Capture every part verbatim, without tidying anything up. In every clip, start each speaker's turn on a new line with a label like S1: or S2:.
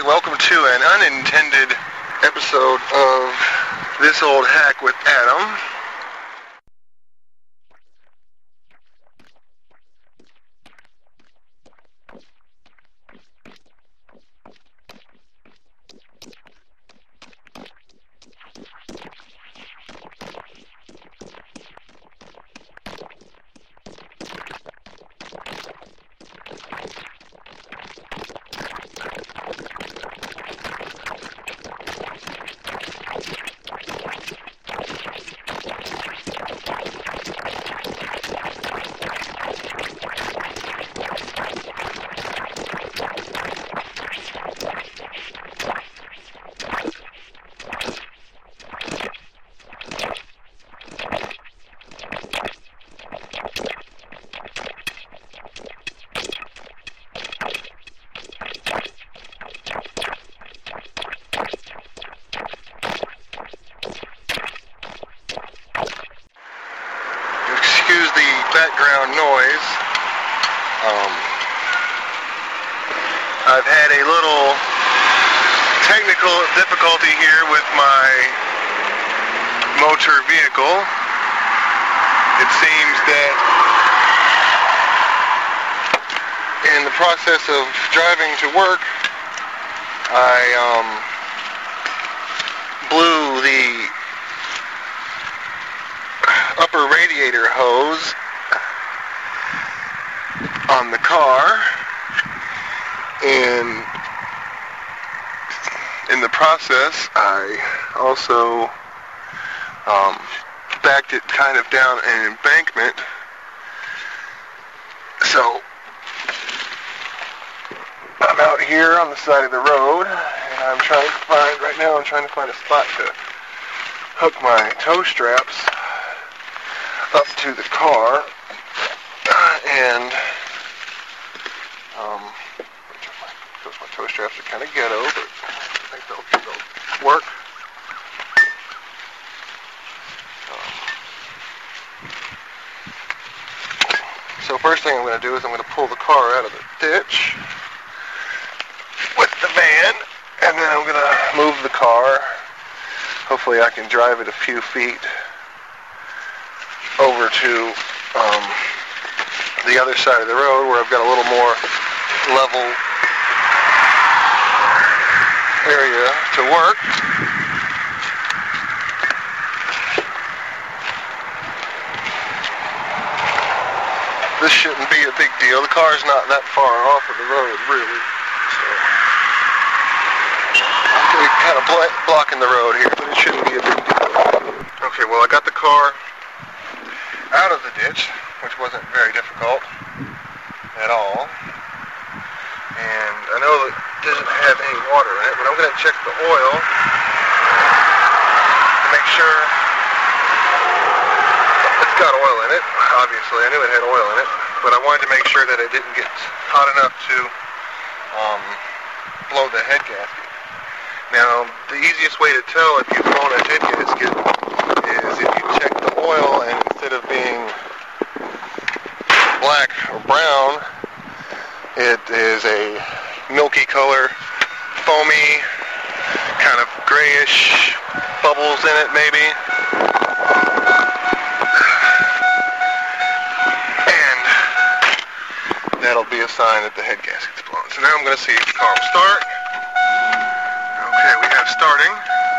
S1: welcome to an unintended episode of This Old Hack with Adam. Excuse the background noise. Um, I've had a little technical difficulty here with my motor vehicle. It seems that in the process of driving to work, I um, blew the upper radiator hose on the car, and in the process I also um, backed it kind of down an embankment. So I'm out here on the side of the road, and I'm trying to find, right now I'm trying to find a spot to hook my tow straps up to the car, and um, those my toe straps are kind of ghetto, but I think they'll, they'll work. Um, so first thing I'm going to do is I'm going to pull the car out of the ditch with the van, and then I'm going to move the car. Hopefully I can drive it a few feet over to um, the other side of the road where I've got a little more level area to work. This shouldn't be a big deal. The car's not that far off of the road, really. So I'm kind of bl- blocking the road here, but it shouldn't be a big deal. Okay, well I got the car out of the ditch, which wasn't very difficult at all, and I know it doesn't have any water in it, but I'm going to check the oil to make sure it's got oil in it. Obviously I knew it had oil in it, but I wanted to make sure that it didn't get hot enough to um, blow the head gasket. Now the easiest way to tell if you've blown a head gasket is if you check the oil, and instead of being black or brown, it is a milky color, foamy, kind of grayish bubbles in it maybe. And that'll be a sign that the head gasket's blown. So now I'm going to see if the car will start. Okay, we have starting.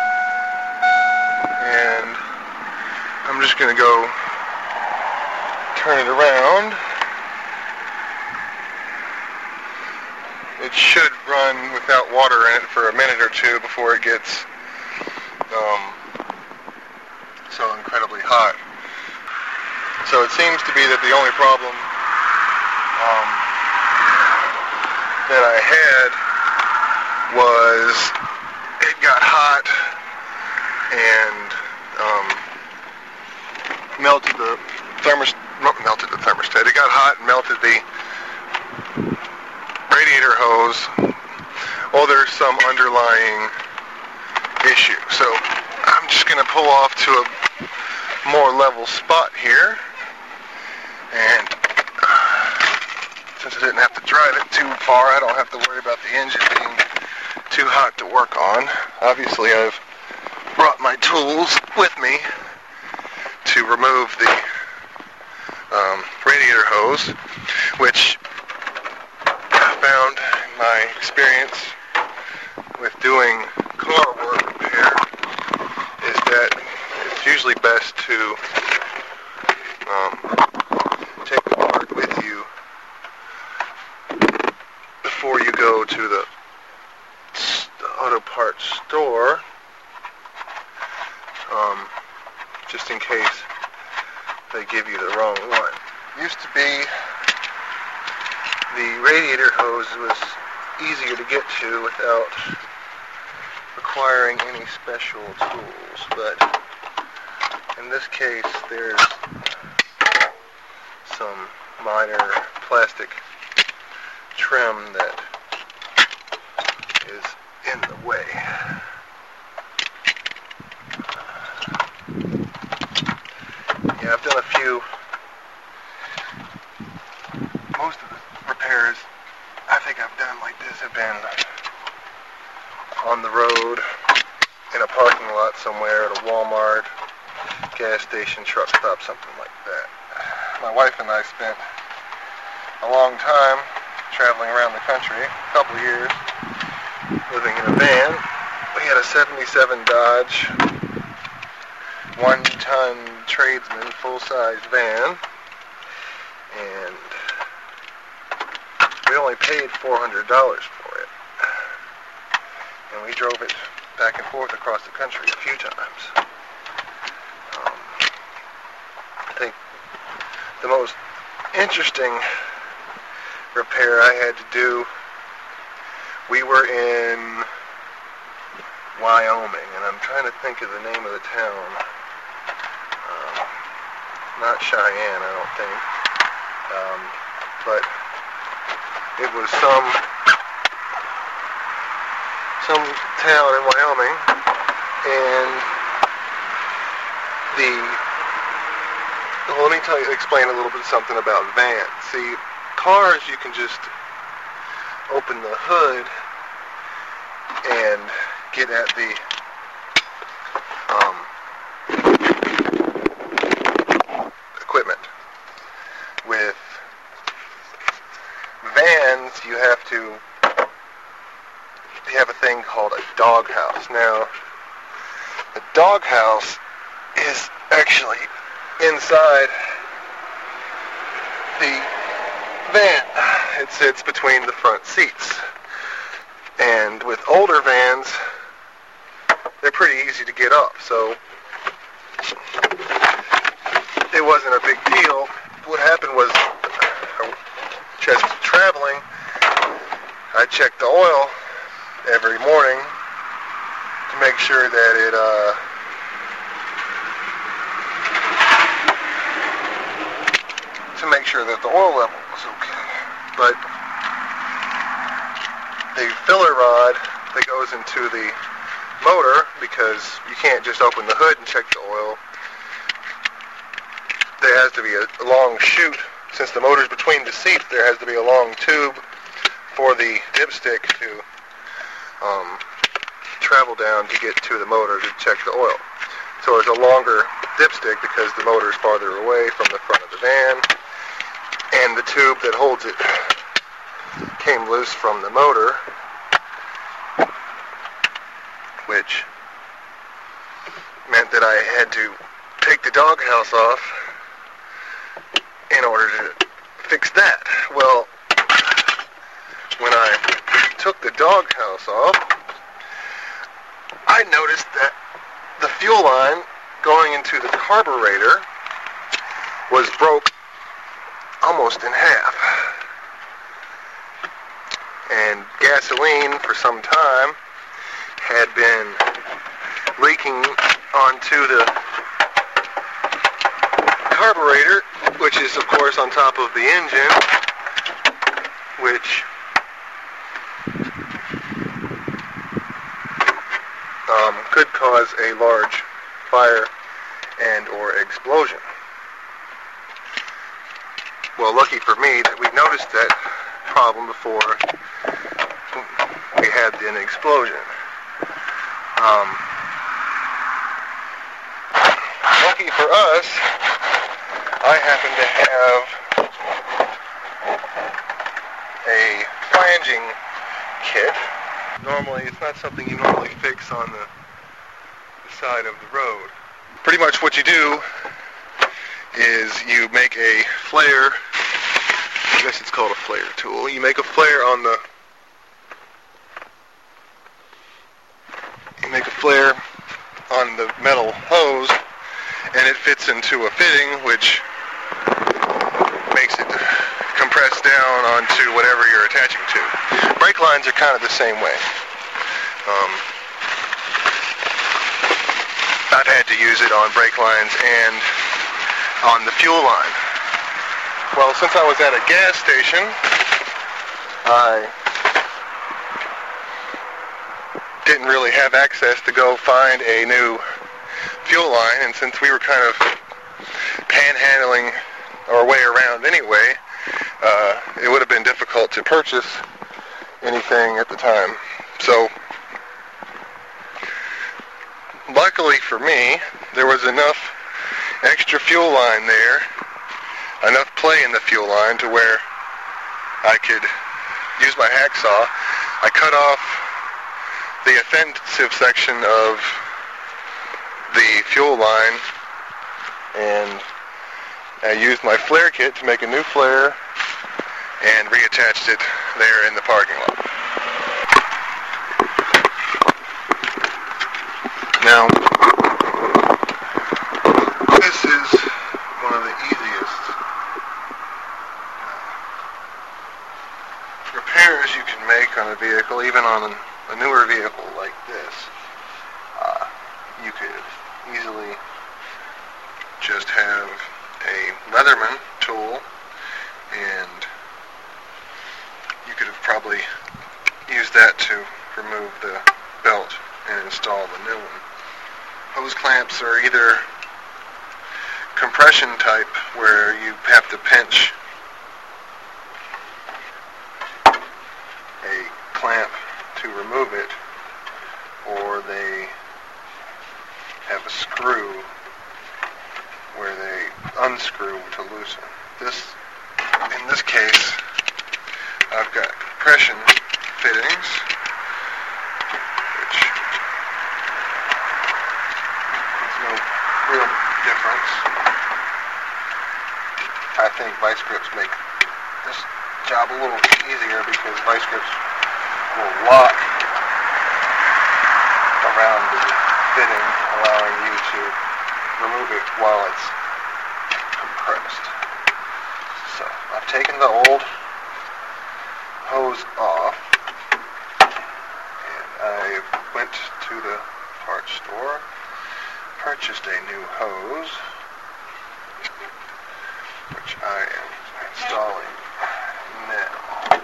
S1: And I'm just going to go turn it around. It should run without water in it for a minute or two before it gets um, so incredibly hot. So it seems to be that the only problem um, that I had was it got hot and um, melted the thermos, melted the thermostat. It got hot and melted the radiator hose. Well, there's some underlying issue. So I'm just going to pull off to a more level spot here, and since I didn't have to drive it too far, I don't have to worry about the engine being too hot to work on. Obviously, I've brought my tools with me to remove the um, radiator hose, which I found in my experience with doing car work repair is that it's usually best to um, take the part with you before you go to the auto parts store, um, just in case they give you the wrong one. Used to be the radiator hose was easier to get to without requiring any special tools, but in this case there's some minor plastic trim that is in the way. Yeah, I've done a few, most of the repairs I think I've done like this have been on the road, in a parking lot somewhere, at a Walmart, gas station, truck stop, something like that. My wife and I spent a long time traveling around the country, a couple of years, living in a van. We had a seventy-seven Dodge, one-ton tradesman, full-size van, and we only paid four hundred dollars for it. And we drove it back and forth across the country a few times. Um, I think the most interesting repair I had to do, we were in Wyoming, and I'm trying to think of the name of the town. Um, not Cheyenne, I don't think. Um, but it was some some town in Wyoming, and the well, let me tell you, explain a little bit something about vans. See, cars, you can just open the hood and get at the um, equipment. With vans, you have to you have a thing called a doghouse. Now, the doghouse is actually inside the van. It sits between the front seats. And with older vans, they're pretty easy to get up, so it wasn't a big deal. What happened was, just traveling, I checked the oil every morning to make sure that it uh, to make sure that the oil level was okay. But the filler rod that goes into the motor, because you can't just open the hood and check the oil, there has to be a, a long chute. Since the motor's between the seats, there has to be a long tube for the dipstick to um, travel down to get to the motor to check the oil. So it's a longer dipstick because the motor is farther away from the front of the van, and the tube that holds it came loose from the motor, which meant that I had to take the doghouse off in order to fix that. Well, when I took the doghouse off, I noticed that the fuel line going into the carburetor was broke almost in half. And gasoline, for some time, had been leaking onto the carburetor, which is of course on top of the engine, which um, could cause a large fire and or explosion. Well, lucky for me that we noticed that problem before we had an explosion. Um, lucky for us, I happen to have a flanging kit. Normally, it's not something you normally fix on the, the side of the road. Pretty much what you do is you make a flare. I guess it's called a flare tool. You make a flare on the you make a flare on the metal hose, and it fits into a fitting which makes it compress down onto whatever you're attaching to. Brake lines are kind of the same way. Um, I've had to use it on brake lines and on the fuel line. Well, since I was at a gas station, I didn't really have access to go find a new fuel line, and since we were kind of panhandling our way around anyway, uh, it would have been difficult to purchase anything at the time. So, luckily for me, there was enough extra fuel line there, enough play in the fuel line to where I could use my hacksaw. I cut off the offensive section of the fuel line, and I used my flare kit to make a new flare and reattached it there in the parking lot. Now, this is one of the easiest repairs you can make on a vehicle, even on a newer vehicle like this. Uh, you could easily just have a Leatherman tool, and you could have probably used that to remove the belt and install the new one. Hose clamps are either compression type, where you have to pinch a clamp to remove it, or they have a screw where they unscrew to loosen. This, in this case, I've got compression fittings, which makes no real difference. I think vice grips make this job a little easier because vice grips will lock around the fitting, allowing you to remove it while it's compressed. So I've taken the old hose off, and I went to the parts store, purchased a new hose, which I am installing now.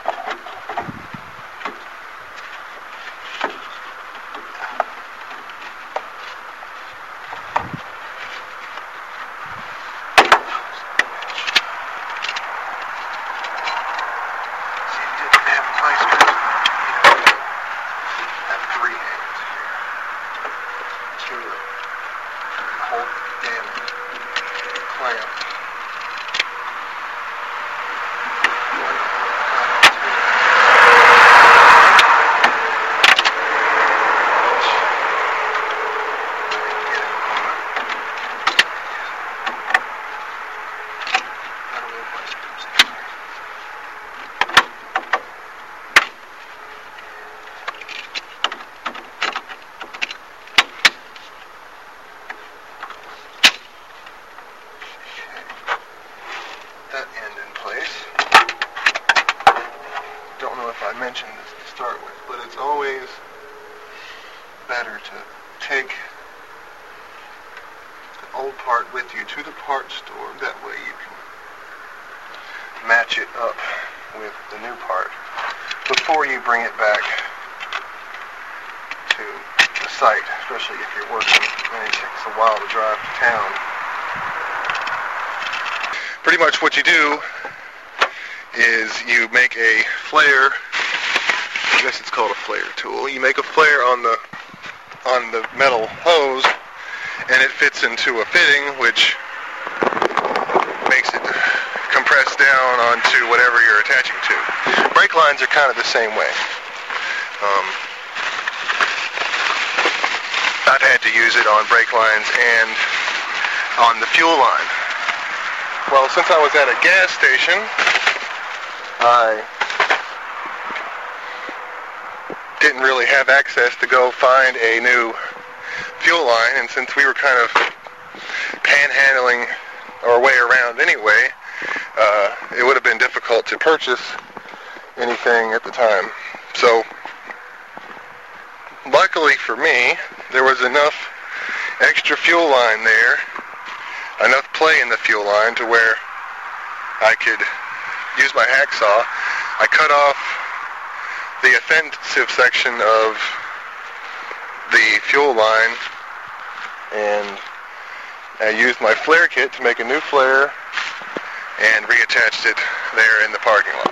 S1: I mentioned this to start with, but it's always better to take the old part with you to the parts store. That way you can match it up with the new part before you bring it back to the site, especially if you're working and it takes a while to drive to town. Pretty much what you do is you make a flare I guess it's called a flare tool. You make a flare on the on the metal hose, and it fits into a fitting, which makes it compress down onto whatever you're attaching to. Brake lines are kind of the same way. Um, I've had to use it on brake lines and on the fuel line. Well, since I was at a gas station, I didn't really have access to go find a new fuel line, and since we were kind of panhandling our way around anyway, uh, it would have been difficult to purchase anything at the time. So, luckily for me, there was enough extra fuel line there, enough play in the fuel line to where I could use my hacksaw. I cut off the offensive section of the fuel line, and I used my flare kit to make a new flare and reattached it there in the parking lot.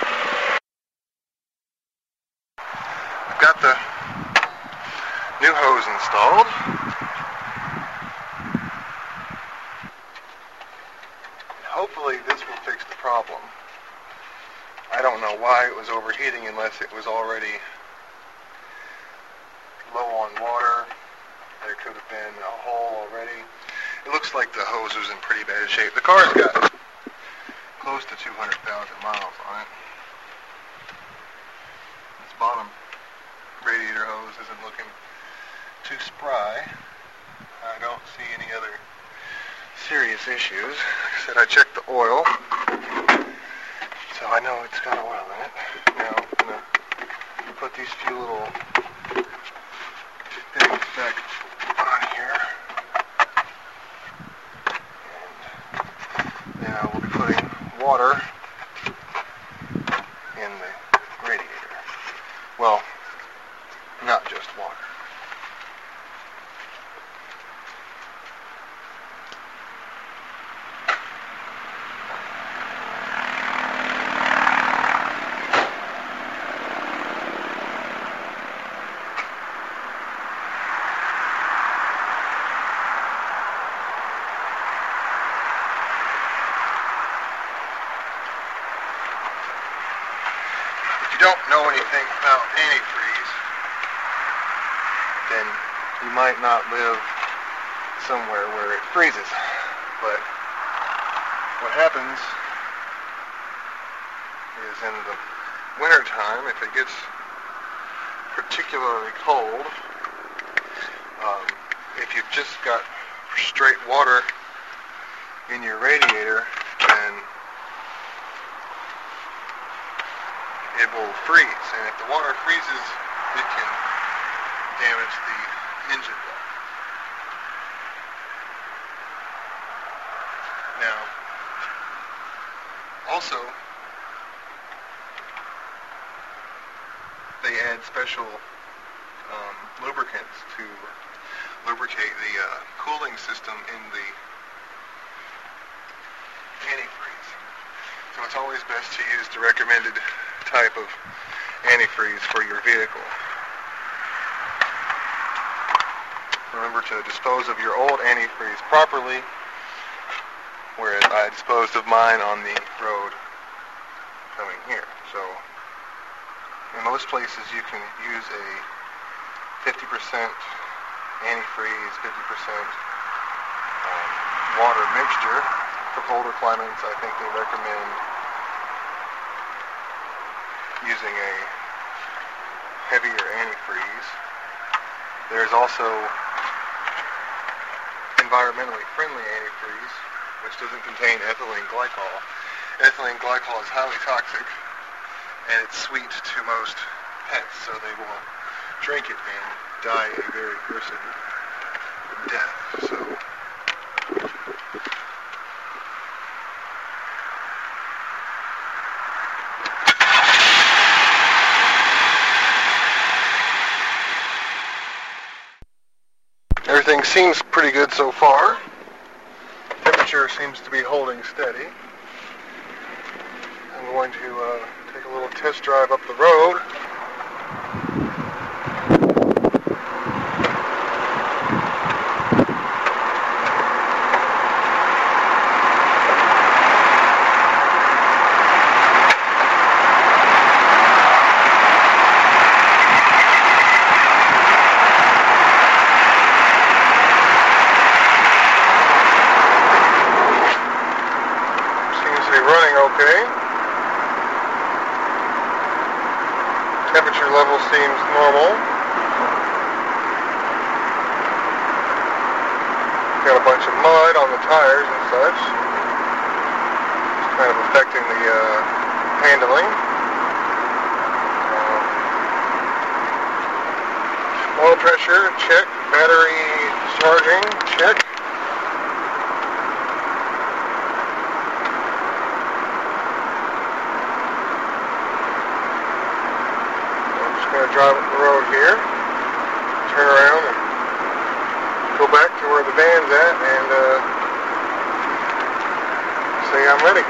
S1: I've got the new hose installed. Hopefully this will fix the problem. I don't know why it was overheating unless it was already low on water. There could have been a hole already. It looks like the hose was in pretty bad shape. The car's got close to two hundred thousand miles on it. This bottom radiator hose isn't looking too spry. I don't see any other serious issues. Like I said, I checked the oil, so I know it's got oil in it. Now I'm going to put these few little things back on here, and then I will be putting water in the radiator. Well, not just water. If you don't know anything about antifreeze, then you might not live somewhere where it freezes. But what happens is in the winter time, if it gets particularly cold, um, if you've just got straight water in your radiator, then it will freeze, and if the water freezes, it can damage the engine block. Now, also, they add special um, lubricants to lubricate the uh, cooling system in the antifreeze. So it's always best to use the recommended type of antifreeze for your vehicle. Remember to dispose of your old antifreeze properly, whereas I disposed of mine on the road coming here. So in most places you can use a fifty percent antifreeze, fifty percent um, water mixture. For colder climates, I think they recommend using a heavier antifreeze. There's also environmentally friendly antifreeze, which doesn't contain ethylene glycol. Ethylene glycol is highly toxic, and it's sweet to most pets, so they will drink it and die a very gruesome death. So everything seems pretty good so far. Temperature seems to be holding steady. I'm going to uh, take a little test drive up the road running okay. Temperature level seems normal. Got a bunch of mud on the tires and such. It's kind of affecting the uh, handling. Um, oil pressure, check. Battery charging, check. I'm just going to drive up the road here, turn around and go back to where the van's at and uh, say I'm ready.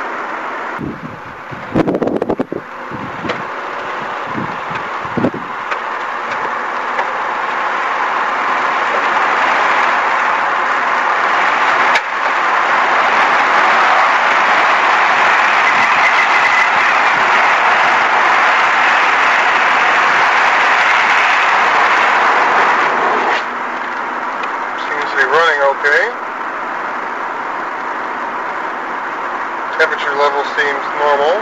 S1: Running okay. Temperature level seems normal.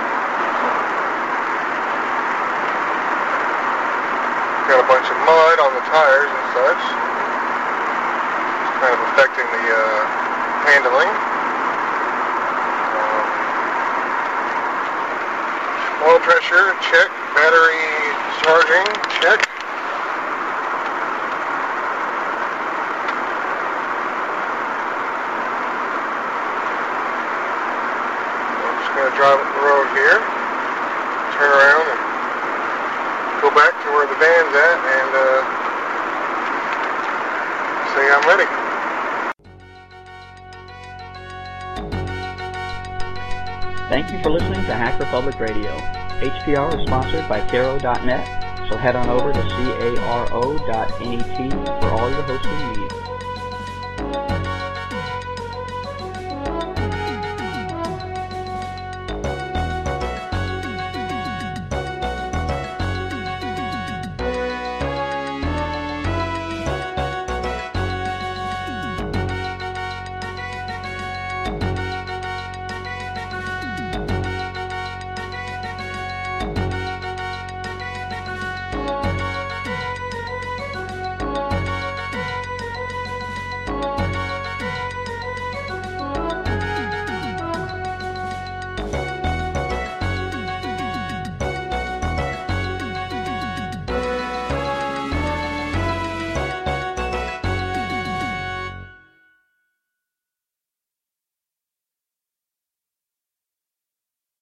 S1: Got a bunch of mud on the tires and such. It's kind of affecting the uh, handling. Um, oil pressure, check. Battery charging, check. Going to drive up the road here, turn around and go back to where the van's at and uh, say I'm ready.
S2: Thank you for listening to Hacker Public Radio. H P R is sponsored by Caro dot net, so head on over to caro dot net for all your hosting needs.